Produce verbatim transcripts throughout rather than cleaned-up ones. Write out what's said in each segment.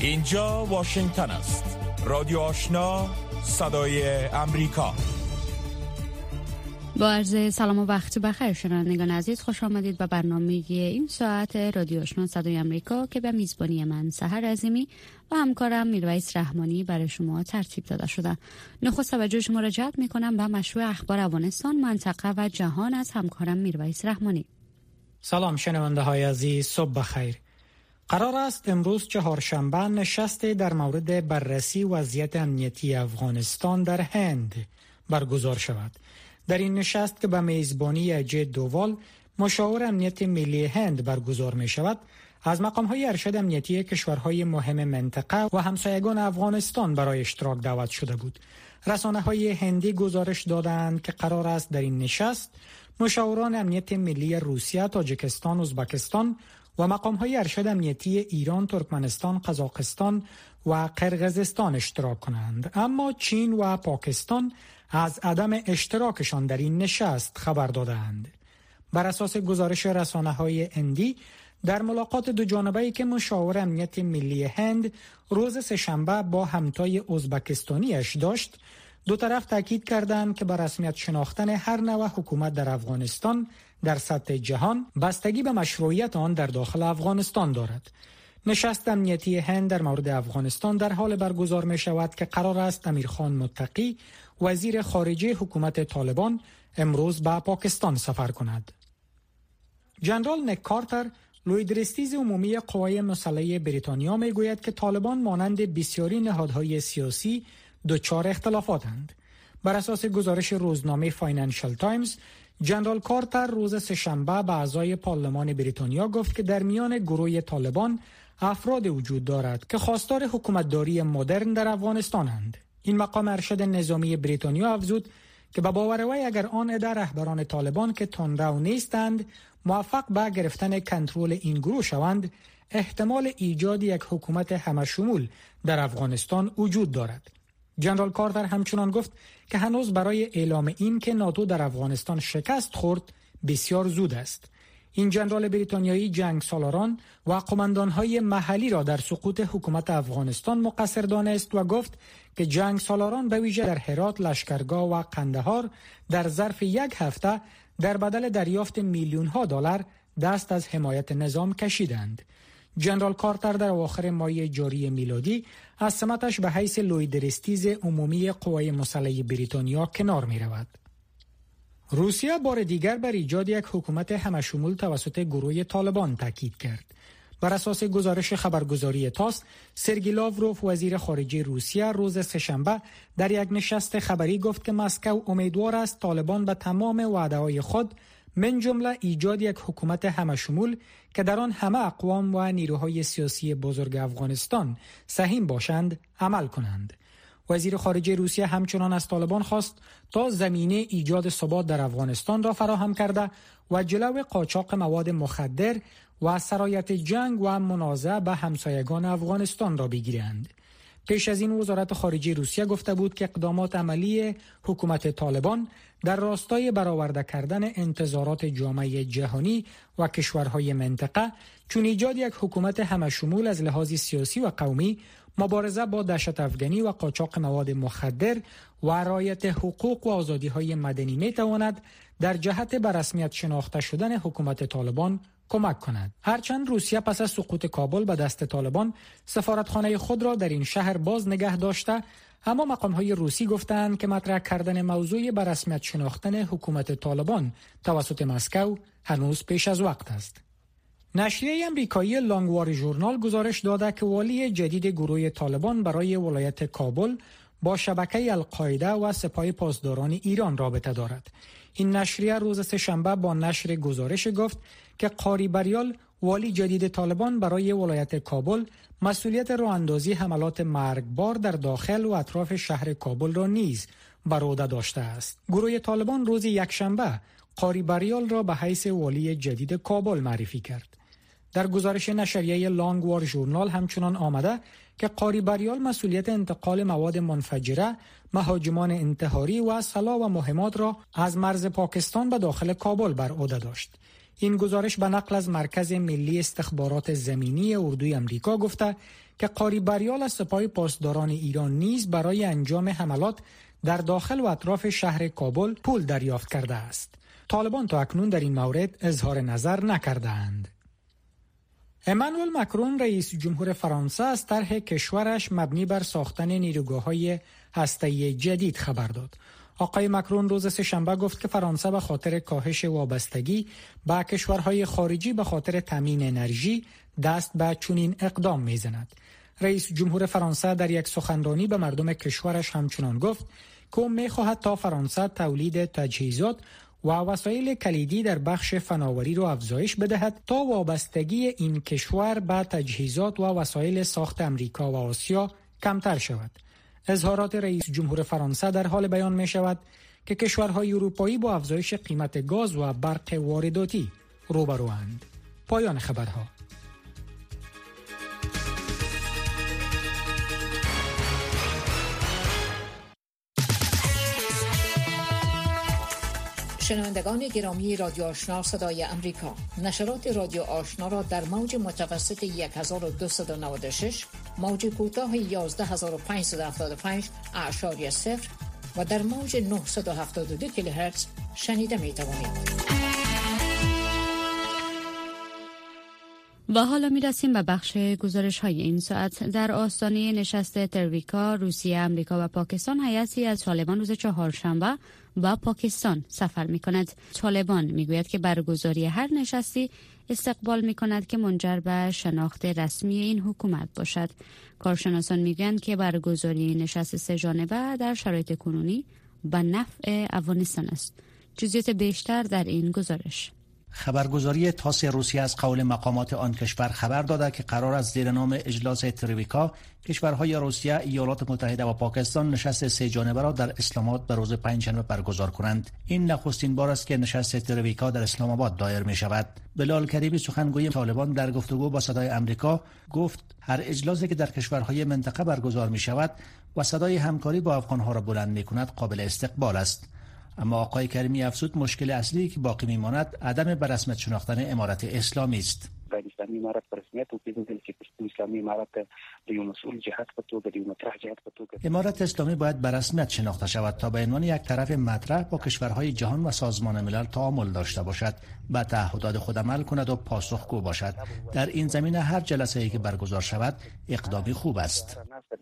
اینجا واشنگتن است. رادیو آشنا، صدای امریکا. با عرض سلام و وقت بخیر شنوندگان عزیز، خوش آمدید به برنامه این ساعت رادیو آشنا صدای امریکا که به میزبانی من سحر عظیمی و همکارم میرویس رحمانی برای شما ترتیب داده شده. نخست توجه شما را جلب می‌کنم به مشروع اخبار افغانستان، منطقه و جهان از همکارم میرویس رحمانی. سلام شنونده های عزیز، صبح بخیر. قرار است امروز چهارشنبه نشستی در مورد بررسی وضعیت امنیتی افغانستان در هند برگزار شود. در این نشست که به میزبانی اجی دووال مشاور امنیت ملی هند برگزار می شود، از مقام‌های ارشد امنیتی کشورهای مهم منطقه و همسایگان افغانستان برای اشتراک دعوت شده بود. رسانه‌های هندی گزارش دادند که قرار است در این نشست مشاوران امنیت ملی روسیه، تاجیکستان، ازبکستان و مقام‌های ارشد امنیتی ایران، ترکمنستان، قزاقستان و قرقیزستان اشتراک کنند. اما چین و پاکستان از عدم اشتراکشان در این نشست خبر دادند. بر اساس گزارش رسانه‌های هندی، در ملاقات دو جانبه‌ای که مشاور امنیت ملی هند روز سه‌شنبه با همتای ازبکستانیش داشت، دو طرف تاکید کردند که به رسمیت شناختن هر نوع حکومت در افغانستان در سطح جهان بستگی به مشروعیت آن در داخل افغانستان دارد. نشست امنیتی هند در مورد افغانستان در حال برگزار می شود که قرار است امیرخان متقی، وزیر خارجه حکومت طالبان، امروز به پاکستان سفر کند. جنرال نیک کارتر، لویدرستیز عمومی قوای مسلح بریتانیا، می گوید که طالبان مانند بسیاری نهادهای سیاسی دچار اختلافاتند. بر اساس گزارش روزنامه فاینانشل تایمز، جنرال کارتر روز سه‌شنبه به اعضای پارلمان بریتانیا گفت که در میان گروه طالبان افراد وجود دارد که خواستار حکومتداری مدرن در افغانستانند. این مقام ارشد نظامی بریتانیا افزود که به باور وی اگر آن عده رهبران طالبان که تندرو نیستند موفق به گرفتن کنترل این گروه شوند، احتمال ایجاد یک حکومت همشمول در افغانستان وجود دارد. جنرال کارتر همچنان گفت که هنوز برای اعلام این که ناتو در افغانستان شکست خورد بسیار زود است. این جنرال بریتانیایی جنگ سالاران و قماندان‌های محلی را در سقوط حکومت افغانستان مقصر دانست و گفت که جنگ سالاران به ویژه در هرات، لشکرگاه و قندهار در ظرف یک هفته در بدل دریافت میلیون‌ها دلار دست از حمایت نظام کشیدند. جنرال کارتر در اواخر ماه جاری میلادی از سمتش به حیث لویدرستیز عمومی قوای مسلح بریتانیا کنار می رود. روسیه بار دیگر بر ایجاد یک حکومت همشمول توسط گروه طالبان تاکید کرد. بر اساس گزارش خبرگزاری تاس، سرگئی لاوروف وزیر خارجه روسیه روز سه‌شنبه در یک نشست خبری گفت که مسکو امیدوار است طالبان به تمام وعده‌های خود من جمله ایجاد یک حکومت همشمول که در آن همه اقوام و نیروهای سیاسی بزرگ افغانستان سهیم باشند عمل کنند. وزیر خارجه روسیه همچنان از طالبان خواست تا زمینه ایجاد ثبات در افغانستان را فراهم کرده و جلو قاچاق مواد مخدر و سرایت جنگ و منازعه به همسایگان افغانستان را بگیرند. پیش از این وزارت خارجه روسیه گفته بود که اقدامات عملی حکومت طالبان در راستای برآورده کردن انتظارات جامعه جهانی و کشورهای منطقه چون ایجاد یک حکومت همشمول از لحاظ سیاسی و قومی، مبارزه با دهشت افغانی و قاچاق مواد مخدر و رعایت حقوق و آزادی‌های مدنی می‌تواند در جهت به رسمیت شناخته شدن حکومت طالبان کمک کند. هرچند روسیه پس از سقوط کابل به دست طالبان سفارتخانه خود را در این شهر باز نگه داشته، اما مقام‌های روسی گفتند که مطرح کردن موضوع به رسمیت شناختن حکومت طالبان توسط مسکو هنوز پیش از وقت است. نشریه امریکایی لانگوار ژورنال گزارش داده که والی جدید گروه طالبان برای ولایت کابل با شبکه القاعده و سپاه پاسداران ایران رابطه دارد. این نشریه روز سه‌شنبه با نشر گزارش گفت که قاری بریال، والی جدید طالبان برای ولایت کابل، مسئولیت راه‌اندازی حملات مرگبار در داخل و اطراف شهر کابل را نیز بر عهده داشته است. گروه طالبان روز یکشنبه قاری بریال را به حیث والی جدید کابل معرفی کرد. در گزارش نشریه لانگوار ژورنال همچنان آمده که قاری بریال مسئولیت انتقال مواد منفجره، مهاجمان انتحاری و سلاح و مهمات را از مرز پاکستان به داخل کابل بر عهده داشت. این گزارش به نقل از مرکز ملی استخبارات زمینی اردوی امریکا گفته که قاری بریال از سپاه پاسداران ایران نیز برای انجام حملات در داخل و اطراف شهر کابل پول دریافت کرده است. طالبان تا اکنون در این مورد اظهار نظر نکردند. امانوئل مکرون رئیس جمهور فرانسه از طرح کشورش مبنی بر ساختن نیروگاه‌های هسته‌ای جدید خبر داد. آقای مکرون روز سه‌شنبه گفت که فرانسه به خاطر کاهش وابستگی به کشورهای خارجی به خاطر تامین انرژی دست به چنین اقدام می‌زند. رئیس جمهور فرانسه در یک سخنرانی به مردم کشورش همچنان گفت که او می‌خواهد تا فرانسه تولید تجهیزات و وسایل کلیدی در بخش فناوری را افزایش بدهد تا وابستگی این کشور به تجهیزات و وسایل ساخت امریکا و آسیا کمتر شود. اظهارات رئیس جمهور فرانسه در حال بیان می شود که کشورهای اروپایی با افزایش قیمت گاز و برق وارداتی روبروند. پایان خبرها. شنوندگان گرامی رادیو آشنا صدای امریکا، نشرات رادیو آشنا را در موج متوسط دوازده صد و نود و شش، موج کوتاه یازده هزار و پانصد و هفتاد و پنج اعشاری صفر و در موج نهصد و هفتاد و دو کیلوهرتز شنیده می توانید. و حالا می رسیم به بخش گزارش های این ساعت. در آستانه نشست ترویکا، روسیه، امریکا و پاکستان هیئتی از طالبان روز چهارشنبه با پاکستان سفر می کند. طالبان می گوید که برگزاری هر نشستی استقبال می کند که منجر به شناخت رسمی این حکومت باشد. کارشناسان می گویند که برگزاری نشست سه جانبه در شرایط کنونی به نفع افغانستان است. جزئیات بیشتر در این گزارش. خبرگزاری تاس روسیه از قول مقامات آن کشور خبر داده که قرار است زیر نام اجلاس ترویکا کشورهای روسیه، ایالات متحده و پاکستان نشست سه جانبه را در اسلام آباد به روز پنجشنبه برگزار کنند. این نخستین بار است که نشست ترویکا در اسلام آباد دایر می شود. بلال کریمی سخنگوی طالبان در گفتگو با صدای امریکا گفت هر اجلاسی که در کشورهای منطقه برگزار می شود و صدای همکاری با افغانها را بلند می کند قابل استقبال است. اما آقای کریمی افزود مشکل اصلی که باقی میماند عدم به رسمیت شناختن امارت اسلامی است. اسلامی امارت په رسمیت وپېژندل چې اسلامي امارت د یو مسؤل جهت په توګه د یو مطرح جهت په توګه امارت اسلامی باید به رسمیت شناخته شود تا به عنوان یک طرف مطرح با کشورهای جهان و سازمان ملل تعامل داشته باشد، به تعهدات خود عمل کند و پاسخگو باشد. در این زمینه هر جلسه‌ای که برگزار شود اقدامی خوب است.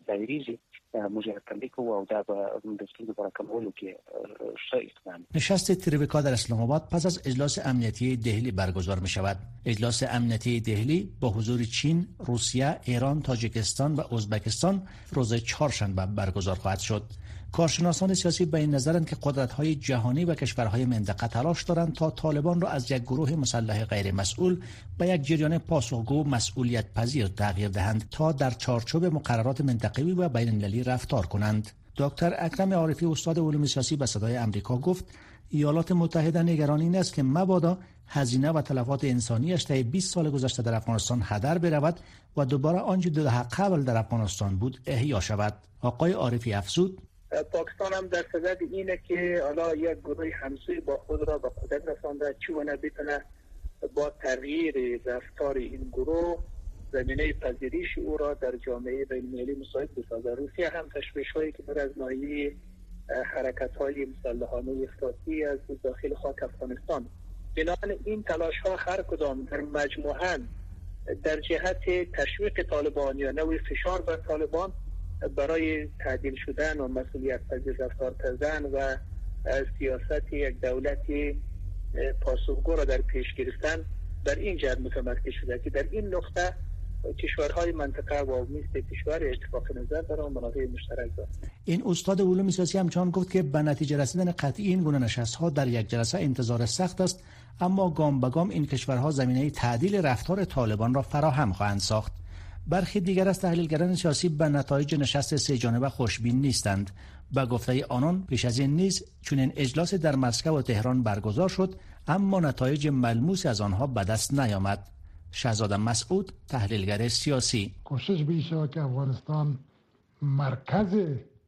نشست ترویکا در اسلام آباد پس از اجلاس امنیتی دهلی برگزار می شود. اجلاس امنیتی دهلی با حضور چین، روسیه، ایران، تاجیکستان و ازبکستان روز چهارشنبه برگزار خواهد شد. کارشناسان سیاسی به این نظرند که قدرت‌های جهانی و کشورهای منطقه تلاش دارند تا طالبان را از یک گروه مسلح غیر مسئول به یک جریان پاسخگو مسئولیت پذیر تغییر دهند تا در چارچوب مقررات منطقه‌ای و بین‌المللی رفتار کنند. دکتر اکرم عارفی استاد علوم سیاسی به صدای امریکا گفت ایالات متحده نگران این است که مبادا هزینه و تلفات انسانیش طی بیست سال گذشته در افغانستان هدر برود و دوباره آنچه دو دهه قبل در افغانستان بود احیا شود. آقای عارفی افزود پاکستان هم در صدد اینه که حالا یک گروه همسوی با خود را به قدرت رسانده چونه بتونه با تغییر رفتار این گروه زمینه پذیرش او را در جامعه بین‌المللی مساعد بسازد. روسیه هم تشویش‌هایی که در از ناحیه حرکت‌های مسلحانه افراطی از داخل خاک افغانستان، بنابراین این تلاش‌ها هر کدام در مجموعاً در جهت تشویق طالبان یا نوع فشار بر طالبان برای تعدیل شدن و مسئولیت پذیر رفتار کردن و سیاست یک دولت پاسخگو را در پیش گرفتن در این جهت متمرکز شده که در این نقطه کشورهای منطقه و مثل کشور اتفاق نظر در آن منافع مشترک دارند. این استاد علوم سیاسی همچنان گفت که به نتیجه رسیدن قطعی این گونه نشست‌ها در یک جلسه انتظار سخت است، اما گام به گام این کشورها زمینه تعدیل رفتار طالبان را فراهم خواهند ساخت. برخی دیگر از تحلیلگران سیاسی به نتایج نشست سه جانبه خوشبین نیستند. به گفته آنان پیش از این نیز چنین اجلاس در مسکو و تهران برگزار شد، اما نتایج ملموس از آنها به دست نیامد. شهزاده مسعود، تحلیلگر سیاسی: کوشش بیشه که افغانستان مرکز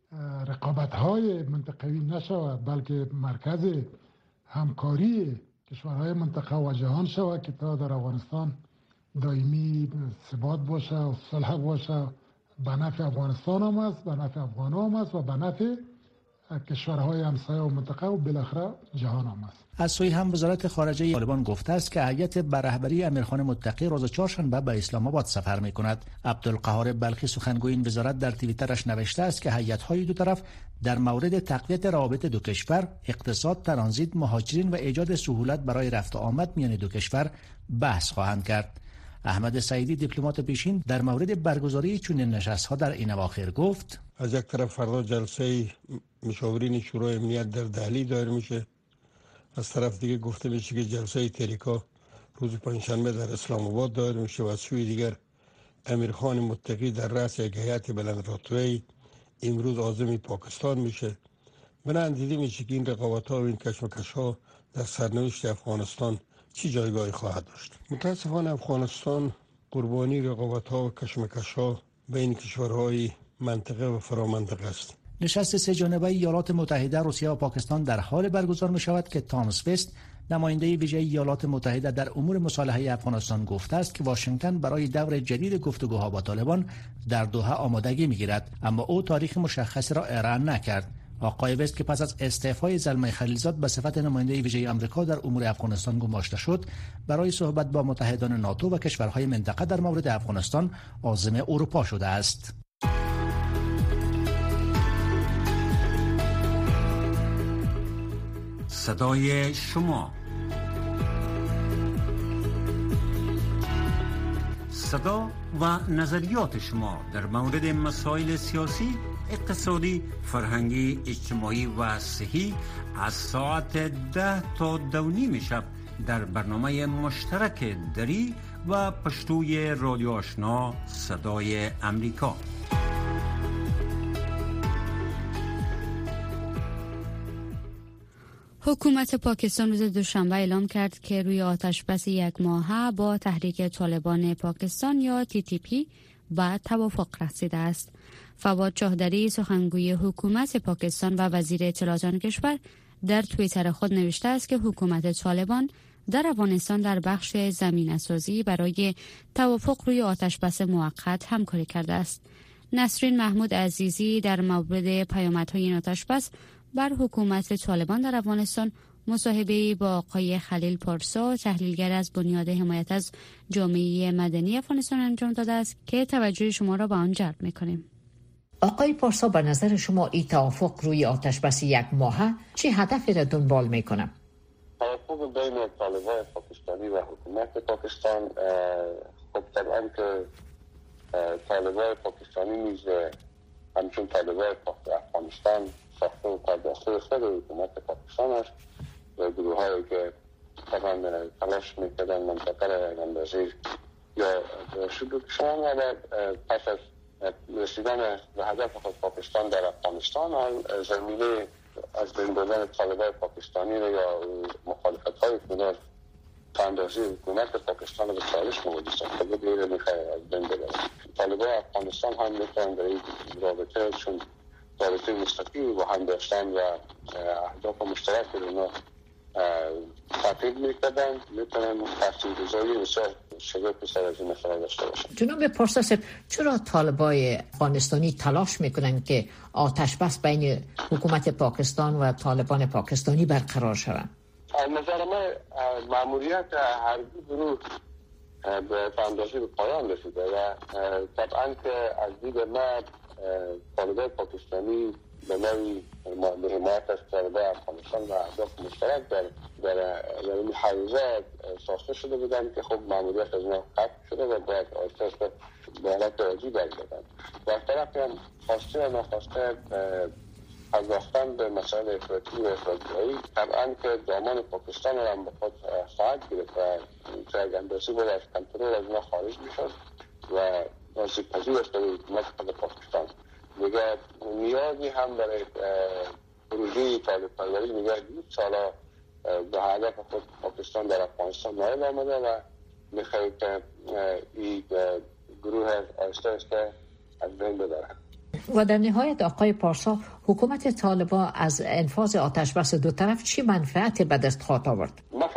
رقابت‌های منطقوی نشود، بلکه مرکز همکاری کشورهای منطقه و جهان شود که تا در افغانستان دائمی ثبات باشه و صلح باشه. به نفع افغانستان هم است، به نفع افغان هم است و به نفع کشورهای همسایه و منطقه و بالاخره جهان هم است. از سوی هم وزارت خارجه طالبان گفته است که هیئت به رهبری امیرخان متقی روز چهارشنبه به اسلام آباد سفر می‌کند. عبدالقهار بلخی سخنگوی این وزارت در توییترش نوشته است که هیئت‌های دو طرف در مورد تقویت روابط دو کشور، اقتصاد، ترانزیت، مهاجرین و ایجاد سهولت برای رفت و آمد میان دو کشور بحث خواهند کرد. احمد سعیدی دیپلمات پیشین در مورد برگزاری چنین نشست‌ها در این اواخر گفت: از یک طرف فردا جلسه مشاورین شورای امنیت در دهلی دایر میشه، از طرف دیگه گفته میشه که جلسه تریکا روز پنجشنبه در اسلام آباد دایر میشه و از سوی دیگر امیرخان متقی در رأس یک هیئت بلند رتبه امروز عازم پاکستان میشه. بنابراین دیده میشه که این رقابت‌ها و این کشمکش‌ها در سرنوشت افغانستان چی جایگاهی خواهد داشت. متاسفانه افغانستان قربانی رقابت‌ها و کشمکش‌ها بین کشورهای منطقه و فرامنطقه است. نشست سه جانبه ایالات متحده، روسیه و پاکستان در حال برگزار می شود که تامس وست، نماینده ویژه ایالات متحده در امور مصالحه افغانستان، گفته است که واشنگتن برای دور جدید گفتگوها با طالبان در دوحه آمادگی می گیرد، اما او تاریخ مشخصی را اعلام نکرد. آقای وست که پس از استعفای زلمه خلیلزاد به صفت نماینده ویژه آمریکا در امور افغانستان گماشته شد، برای صحبت با متحدان ناتو و کشورهای منطقه در مورد افغانستان عازم اروپا شده است. صدای شما، صدا و نظریات شما در مورد مسائل سیاسی، اقتصادی، فرهنگی، اجتماعی و صحی از ساعت ده تا دو نیم شب در برنامه مشترک دری و پشتوی رادیو آشنا صدای امریکا. حکومت پاکستان روز دوشنبه اعلام کرد که روی آتشبس یک ماهه با تحریک طالبان پاکستان یا تی تی پی به توافق رسیده است. فواد چاهدری سخنگوی حکومت پاکستان و وزیر اطلاعات آن کشور در توییتر خود نوشته است که حکومت طالبان در افغانستان در بخش زمینه‌سازی برای توافق روی آتشبس موقت همکاری کرده است. نسرین محمود عزیزی در مورد پیامدهای این آتشبس بر حکومت طالبان در افغانستان مصاحبه‌ای با آقای خلیل پارسا، تحلیلگر از بنیاد حمایت از جامعه مدنی افغانستان انجام داده است که توجه شما را به آن جلب می‌کنیم. آقای پارسا، به نظر شما این توافق روی آتشبس یک ماهه چه هدفی را دنبال می‌کنه؟ توافق بین طالبان پاکستانی و حکومت پاکستان، خب طبعا که طالبان پاکستانی نیز همچون طالبان افغانستان ساخته و پرداخته خود حکومت پاکستان است و گروه هایی که طبعا تلاش میکردن منطقه را اندازه یا شروع کشان و پس از رسیدن به هدف خود پاکستان در افغانستان زمینه از بین بردن طالبان پاکستانی را یا مخالفت های کنار تا اندازه حکومت پاکستان را به چالش مواجه ساخته بود را میخواه از بین بردن. طالبان افغانستان هم میتونن در این رابطه چون رابطه مستقیم با هم داشتن و اهداف مشترک رو اونا تحقیق میکردن، میتونن تاثیرگذاری بسیار شگفتی سر از این مسئله داشته باشن. جناب پارسا صاحب، چرا طالبای افغانستانی تلاش میکنن که آتشبس بین حکومت پاکستان و طالبان پاکستانی برقرار شود؟ از نظر من مأموریت هر دو گروه به اندازه به پایان رسیده و طبعا که از دید من طالبان پاکستانی به نوعی به حمایت از طالبان افغانستان و اهداف مشترک در در این حوزه ساخته شده بودن که خب مأموریت از اونها قطع شده و باید آهسته آهسته به حالت عادی برگردن. و از طرفی هم خواسته و ناخواسته پرداختن به مسائل افراطی و افراطیایی طبعا که دامان پاکستان را هم به خود خواهد گرفت و تا یک اندازه بود از کنترل از اونها خارج میشد و آسیب پذیر است برای حکومت پاکستان. دیگه نیازی هم برای پروژه طالب پروری نگاه دید سالا به هدف خود پاکستان در افغانستان نایل آمده و میخواهید که این گروه آهسته آهسته از بین ببرد. و در نهایت آقای پارسا، حکومت طالبان از انفاذ آتشبس دو طرف چی منفعتی به دست خواهد آورد؟ من خب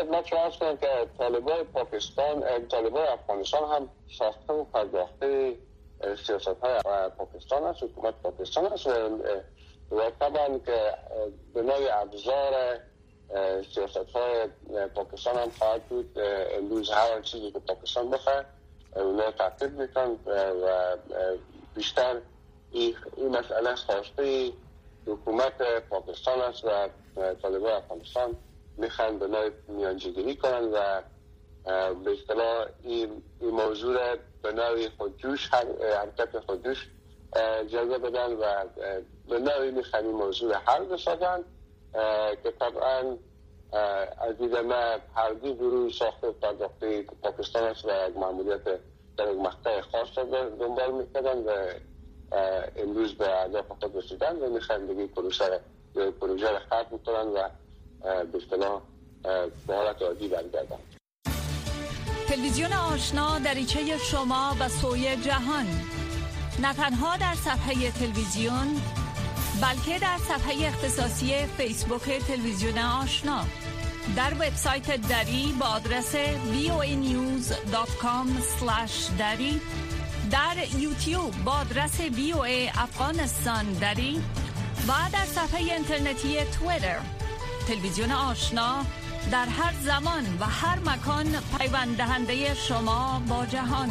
خدمت شما عرض کنم که طالبای پاکستان، طالبای افغانستان هم ساخته و پرداخته سیاست های پاکستان است، حکومت پاکستان است و طبعا که به نوع ابزار سیاست های پاکستان هم خواهد بود. امروز هر چیزی که پاکستان بخواه اونا تعقیب میکن و بیشتر این مسئله خواسته حکومت پاکستان است و طالبان افغانستان میخوان به نوع میانجیگیری کنن و به اصطلاح این موضوع را به نوع خودجوش حرکت خودجوش جلوه بدن و به نوعی میخوان این موضوع را حل بسازن که طبعا از دید ما هر دو گروه ساخته پرداخته پاکستان است و یک معمولیت در یک مقطع خاص را دنبال میکردن و امروز به اهداف خود رسیدن و میخوان دیگه پروژه پروژه را ختم کنن و به اصطلاح به حالت عادی برگردن. تلویزیون آشنا دریچه شما به سوی جهان، نه تنها در صفحه تلویزیون بلکه در صفحه اختصاصی فیسبوک تلویزیون آشنا، در وبسایت دری با آدرس وی او ای نیوز دات کام اسلش دری، در یوتیوب با آدرس وی او ای افغانستان دری و در صفحه اینترنتی توییتر. تلویزیون آشنا در هر زمان و هر مکان پیوند دهنده شما با جهان.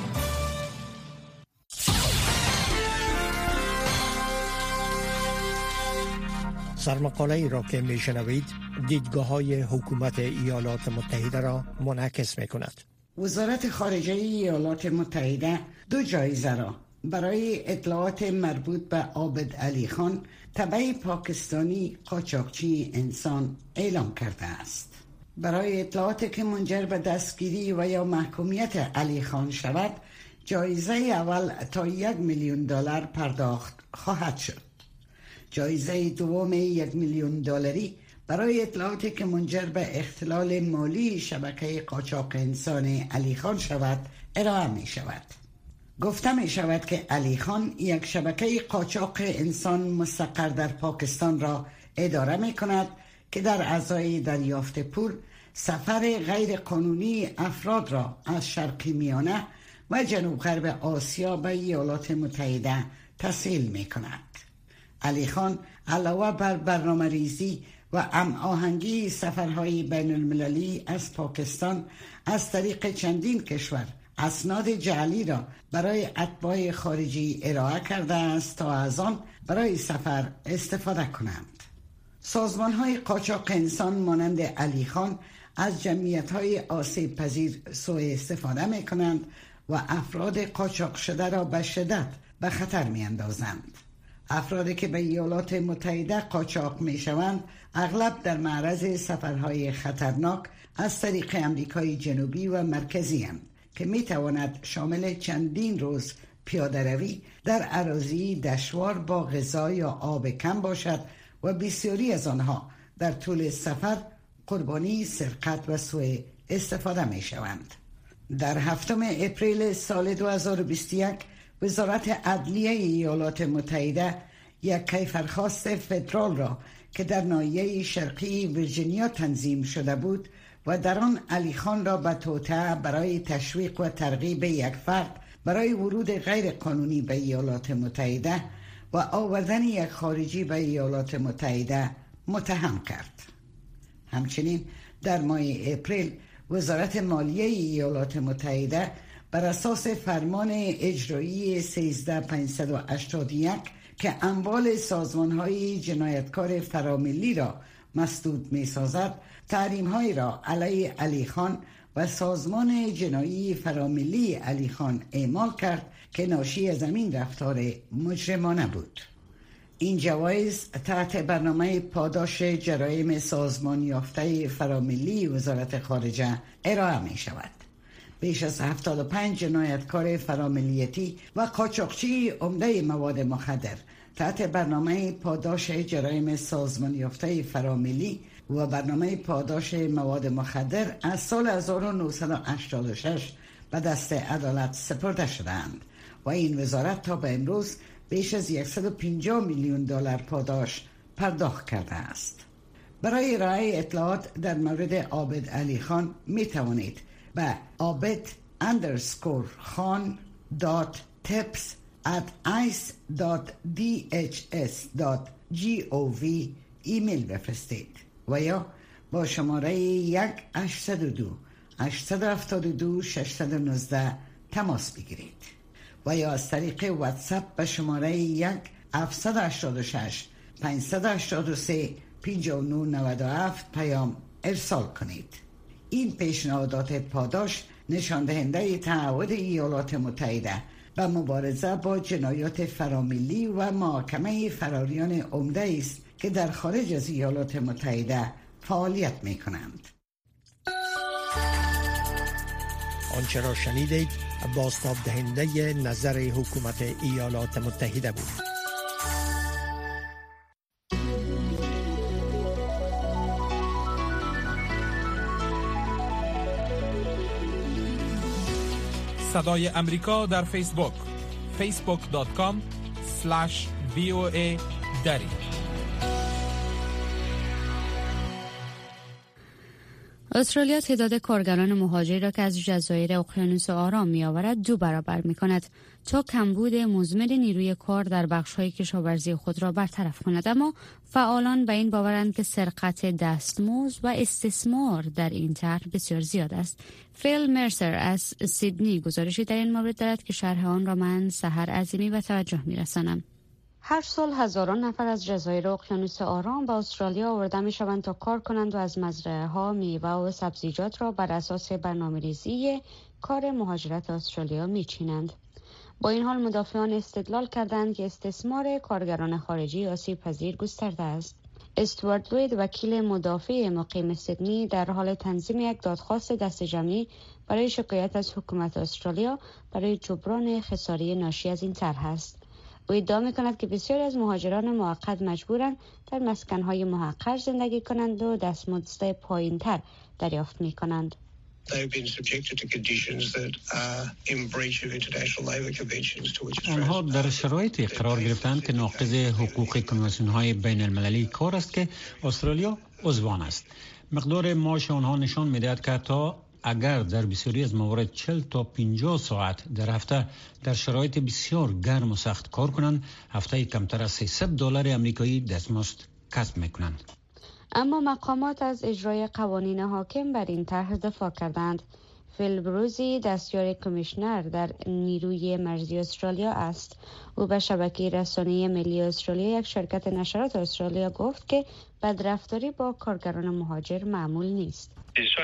سرمقاله ای را که می شنوید دیدگاه های حکومت ایالات متحده را منعکس می کند. وزارت خارجه ایالات متحده دو جایزه را برای اطلاعات مربوط به عابد علی خان تبع پاکستانی قاچاقچی انسان اعلام کرده است. برای اطلاعاتی که منجر به دستگیری و یا محکومیت علی خان شود، جایزه اول تا یک میلیون دلار پرداخت خواهد شد. جایزه دوم یک میلیون دلاری برای اطلاعاتی که منجر به اختلال مالی شبکه قاچاق انسان علی خان شود ارائه می شود. گفته می شود که علی خان یک شبکه قاچاق انسان مستقر در پاکستان را اداره می کند که در ازای دریافت پول سفر غیر قانونی افراد را از شرق میانه و جنوب غرب آسیا به ایالات متحده تسهیل می کند. علی خان علاوه بر برنامه ریزی و هماهنگی سفرهای بین المللی از پاکستان از طریق چندین کشور اسناد جعلی را برای اتباع خارجی ارائه کرده است تا از آن برای سفر استفاده کنند. سازمان‌های قاچاق انسان مانند علی خان از جمعیت‌های آسیب پذیر سوء استفاده می کنند و افراد قاچاق شده را به شدت به خطر می اندازند. افرادی که به ایالات متحده قاچاق می شوند اغلب در معرض سفرهای خطرناک از طریق امریکای جنوبی و مرکزی هستند که می تواند شامل چندین روز پیاده روی در اراضی دشوار با غذا یا آب کم باشد و بسیاری از آنها در طول سفر قربانی سرقت و سوء استفاده می شوند. در هفتم اپریل سال دو هزار و بیست و یک وزارت عدلیه ایالات متحده یک کیفرخواست فدرال را که در ناحیه شرقی ویرجینیا تنظیم شده بود و در آن علی خان را به توطئه برای تشویق و ترغیب یک فرد برای ورود غیر قانونی به ایالات متحده و آوردن یک خارجی به ایالات متحده متهم کرد. همچنین در ماه اپریل وزارت مالیه ایالات متحده بر اساس فرمان اجرایی سیزده هزار پانصد و هشتاد و یک که اموال سازمان‌های جنایتکار فراملی را مسدود می‌سازد، تحریم‌هایی را علیه علی خان و سازمان جنایی فراملی علی خان اعمال کرد که ناشی از این رفتار مجرمانه بود. این جوایز تحت برنامه پاداش جرایم سازمان یافته فراملی وزارت خارجه ارائه می شود. بیش از هفتاد و پنج جنایتکار فراملیتی و قاچاقچی عمده مواد مخدر تحت برنامه پاداش جرایم سازمان یافته فراملی و برنامه پاداش مواد مخدر از سال هزار و نهصد و هشتاد و شش به دست عدالت سپرده شدند و این وزارت تا به امروز بیش از صد و پنجاه میلیون دلار پاداش پرداخت کرده است. برای ارائه اطلاعات در مورد عابد علی خان می توانید به عابد اندرسکور خان دات تپس ات آیس دات دی اچ اس دات جی او وی ایمیل بفرستید و یا با شماره یک هشتصد و دو هشتصد و هفتاد و دو ششصد و نوزده تماس بگیرید و یا از طریق واتساپ به شماره یک هفتصد و هشتاد و شش پانصد و هشتاد و سه پنجاه و نه نود و هفت پیام ارسال کنید. این پیشنهادات پاداش نشان دهنده تعهد ایالات متحده به مبارزه با جنایات فراملی و محاکمه فراریان عمده است که در خارج از ایالات متحده فعالیت می کنند. آنچه را شنیدید بازتاب دهنده نظر حکومت ایالات متحده بود. صدای امریکا در فیسبوک فیسبوک دات کام اسلش وی او ای دری. استرالیا تعداد کارگران مهاجری را که از جزایر اقیانوس آرام می‌آورد دو برابر می‌کند تا کمبود مزمن نیروی کار در بخش‌های کشاورزی خود را برطرف کند. اما فعالان به این باورند که سرقت دستمزد و استثمار در این طرح بسیار زیاد است. فیل مرسر از سیدنی گزارشی در این مورد دارد که شرح آن را من سحر عظیمی و توجه می‌رسانم. هر سال هزاران نفر از جزایر اقیانوس آرام به استرالیا آورده می شوند تا کار کنند و از مزرعه ها میوه و سبزیجات را بر اساس برنامه‌ریزی کار مهاجرت استرالیا می چینند. با این حال مدافعان استدلال کردند که استثمار کارگران خارجی آسیب پذیر گسترده است. استوارت لوید وکیل مدافع مقیم سیدنی در حال تنظیم یک دادخواست دست جمعی برای شکایت از حکومت استرالیا برای جبران خساره ناشی از این طرح است. او ادعا می‌کند که بسیاری از مهاجران موقت مجبورند در مسکن‌های محقر زندگی کنند و دستمزد پایین‌تر دریافت می‌کنند. آنها در شرایطی قرار گرفتند که ناقض حقوق کنوانسیون‌های بین المللی کار است که استرالیا عضو آن است. مقدار معاش آنها نشان می‌دهد که تا اگر در بسیاری از موارد چهل تا پنجاه ساعت در هفته در شرایط بسیار گرم و سخت کار کنند، هفته کمتر از سیصد دلار آمریکایی دستمزد کسب میکنند. اما مقامات از اجرای قوانین حاکم بر این طرح دفاع کردند. فیل بروزی دستیار کمیشنر در نیروی مرزی استرالیا است. او به شبکه رسانه‌ای ملی استرالیا، یک شرکت نشرات استرالیا، گفت که بدرفتاری با کارگران مهاجر معمول نیست.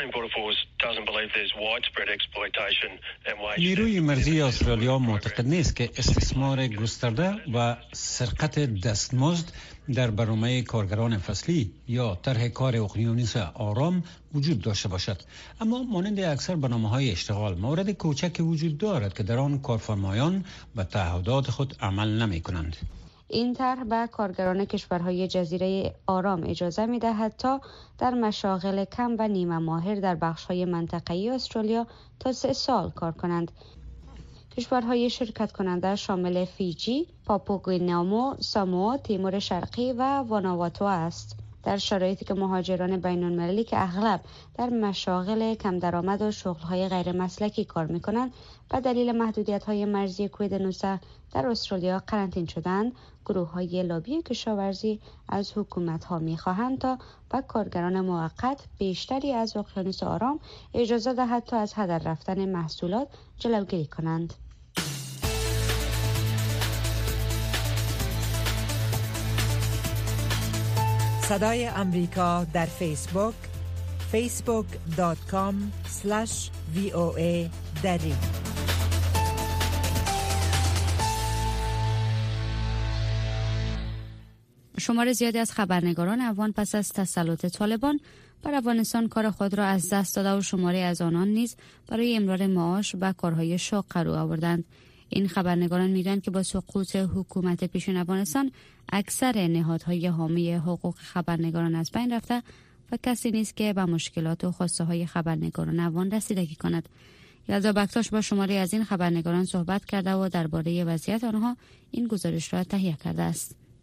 نیروی مرزی استرالیا معتقد نیست که استثمار گسترده و سرقت دستمزد در برنامه کارگران فصلی یا طرح کار اقیانوس آرام وجود داشته باشد. اما مانند اکثر برنامه‌های اشتغال، مورد کوچک وجود دارد که در آن کارفرمایان به تعهدات خود عمل نمی‌کنند. این طرح به کارگران کشورهای جزیره آرام اجازه می‌دهد تا در مشاغل کم و نیمه ماهر در بخش‌های منطقه‌ای استرالیا تا سه سال کار کنند. کشورهای شرکت کننده شامل فیجی، پاپوگوینامو، ساموآ، تیمور شرقی و وانواتو است. در شرایطی که مهاجران بین‌المللی که اغلب در مشاغل کم درآمد و شغل‌های غیر مسلکی کار می‌کنند به دلیل محدودیت‌های مرزی کووید نوزده در استرالیا قرنطین شدند، گروه‌های لابی کشاورزی از حکومت‌ها می‌خواهند تا به کارگران موقت بیشتری از اقیانوس آرام اجازه دهد تا از هدر رفتن محصولات جلوگیری کنند. صدای امریکا در فیسبوک فیسبوک دات کام اسلش وی او ای دری. شمار زیادی از خبرنگاران افغان پس از تسلط طالبان بر افغانستان کار خود را از دست داده و شماری از آنان نیز برای امرار معاش و کارهای شاق رو آوردند. این خبرنگاران میگویند که با سقوط حکومت پیشین افغانستان اکثر نهادهای حامی حقوق خبرنگاران از بین رفته و کسی نیست که به مشکلات و خواسته های خبرنگاران افغان رسیدگی کند. یلدا بکتاش با شماری از این خبرنگاران صحبت کرده و درباره وضعیت آنها این گزارش را تهیه کرده است.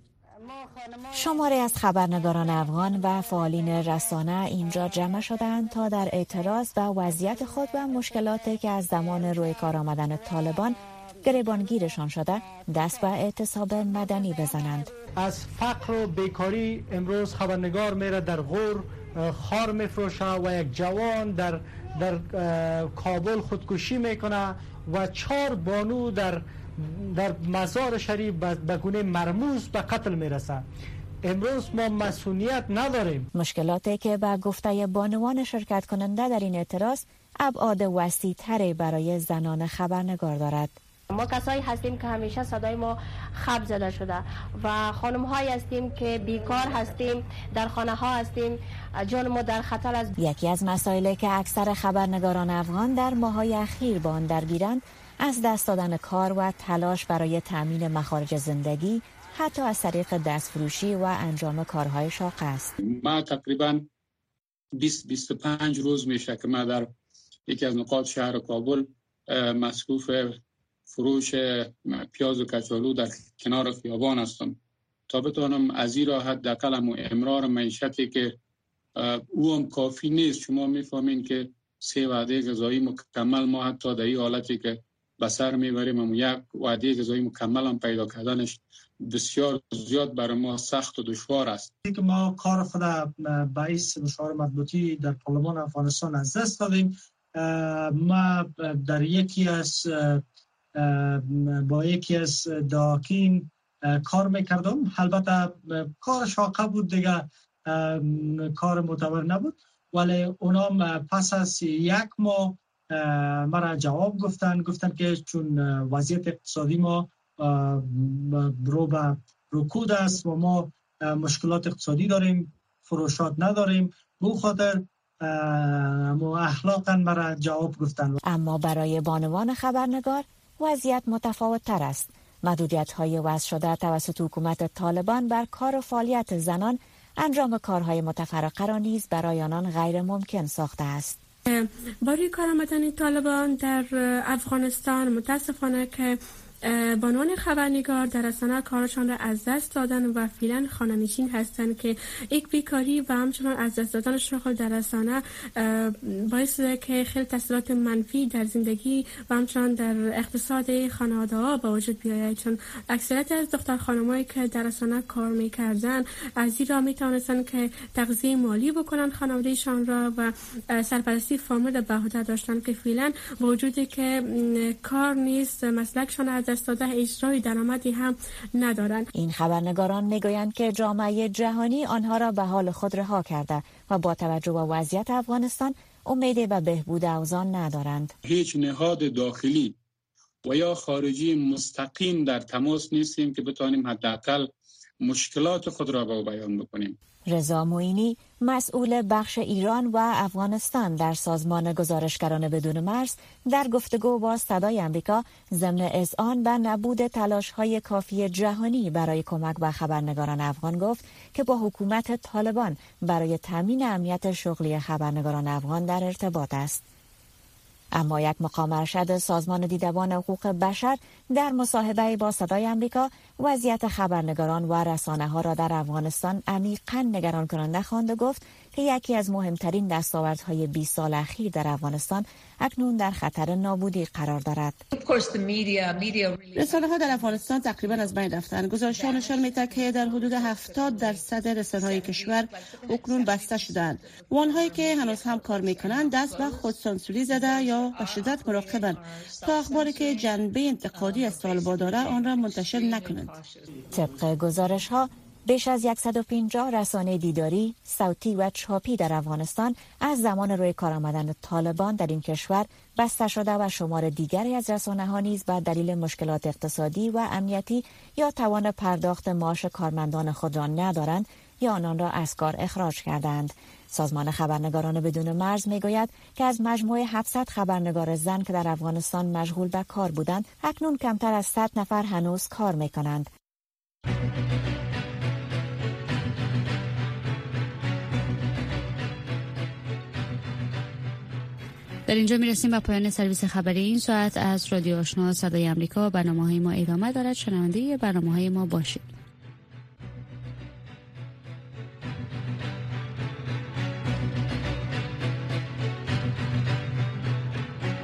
شماری از خبرنگاران افغان و فعالین رسانه اینجا جمع شدند تا در اعتراض به وضعیت خود و مشکلاتی که از زمان روی کار آمدن طالبان گریبانگیرشان شده دست به اعتصاب مدنی بزنند. از فقر و بیکاری امروز خبرنگار میره در غور خار میفروشه و یک جوان در در کابل خودکشی میکنه و چهار بانو در در مزار شریف به گونه مرموز به قتل میرسه. امروز ما مسئولیت نداریم. مشکلاتی که به گفته بانوان شرکت کننده در این اعتراض ابعاد وسیع‌تری برای زنان خبرنگار دارد. ما کسایی هستیم که همیشه صدای ما خب زده شده و خانم هایی هستیم که بیکار هستیم، در خانه ها هستیم، جان ما در خطر است. یکی از مسائلی که اکثر خبرنگاران افغان در ماه‌های اخیر با آن درگیرند از دست دادن کار و تلاش برای تامین مخارج زندگی حتی از طریق دستفروشی و انجام کارهای شاق است. ما تقریبا بیست بیست و پنج روز میشه که ما در یکی از نقاط شهر کابل مصروف فروش پیاز و کچالو در کنار خیابان هستم تا بتوانم از این راه حداقل امرار معیشتی که او هم کافی نیست. شما میفهمین که سه وعده غذایی مکمل ما حتی در این حالتی که بسر میبریم اما یک وعده غذایی مکمل هم پیدا کردنش بسیار زیاد برای ما سخت و دشوار است. که ما کار خود باعث مشاور مطبوعاتی در پارلمان افغانستان از دست دادیم. ما در یکی از با یکی از داکین کار میکردم. البته کار شاقه بود دیگه، کار معتبر نبود، ولی اونا پس از یک ماه مرا جواب گفتن گفتن که چون وضعیت اقتصادی ما رو به رکود است و ما مشکلات اقتصادی داریم، فروشات نداریم، به خاطر اخلاقا مرا جواب گفتن. اما برای بانوان خبرنگار وضعیت متفاوت تر است. محدودیت های وضع شده توسط حکومت طالبان بر کار و فعالیت زنان انجام کارهای متفرقه را نیز برای آنان غیر ممکن ساخته است. با روی کار آمدن طالبان در افغانستان متاسفانه که بانوان خبرنگار در رسانه کارشان را از دست دادن و فعلا خانه‌نشین هستند که یک بیکاری و همچنان از دست دادن شغل در رسانه باعث شده که خیلی تاثیرات منفی در زندگی و همچنان در اقتصاد خانواده‌ها به وجود بیاید، چون اکثریت از دختر خانمایی که در رسانه کار می‌کردند از این راه می‌توانستند که تغذیه مالی بکنن خانواده‌شان را و سرپرستی فامیل بهوده داشتن که فعلا با وجودی که کار نیست مسلکشان از دست داده اجرای درآمدی هم ندارند. این خبرنگاران میگویند که جامعه جهانی آنها را به حال خود رها کرده و با توجه به وضعیت افغانستان امیدی به بهبود اوضاع ندارند. هیچ نهاد داخلی و یا خارجی مستقیم در تماس نیستیم که بتوانیم حداقل مشکلات خود را به بیان بکنیم. رضا معینی مسئول بخش ایران و افغانستان در سازمان گزارشگران بدون مرز در گفتگو با صدای آمریکا ضمن اذعان به نبود تلاش‌های کافی جهانی برای کمک به خبرنگاران افغان گفت که با حکومت طالبان برای تامین امنیت شغلی خبرنگاران افغان در ارتباط است. اما یک مقام ارشد سازمان دیدبان حقوق بشر در مصاحبه با صدای آمریکا وضعیت خبرنگاران و رسانه‌ها را در افغانستان عمیقاً نگران کننده خواند و گفت که یکی از مهمترین دستاوردهای بیست سال اخیر در افغانستان اکنون در خطر نابودی قرار دارد. رسانه‌ها در افغانستان تقریبا از بین رفتند. گزارش‌ها نشان می‌دهد که در حدود هفتاد درصد رسانه‌های کشور اکنون بسته شدند. و آنهایی که هنوز هم کار می‌کنند دست به خودسانسوری زده یا به شدت مراقبند تا اخباری که جنبه انتقادی از طالبان دارد آن را منتشر نکنند. طبق گزارش‌ها بیش از صد و پنجاه رسانه دیداری، صوتی و چاپی در افغانستان از زمان روی کار آمدن طالبان در این کشور بسته شده و شمار دیگری از رسانه‌ها نیز به دلیل مشکلات اقتصادی و امنیتی یا توان پرداخت معاش کارمندان خود را ندارند یا آنان را از کار اخراج کردند. سازمان خبرنگاران بدون مرز میگوید که از مجموع هفتصد خبرنگار زن که در افغانستان مشغول به کار بودند، اکنون کمتر از صد نفر هنوز کار میکنند. در اینجا میرسیم به پایان سرویس خبری این ساعت از رادیو آشنا صدای آمریکا. برنامه‌های ما ادامه دارد. شنونده برنامه‌های ما باشید.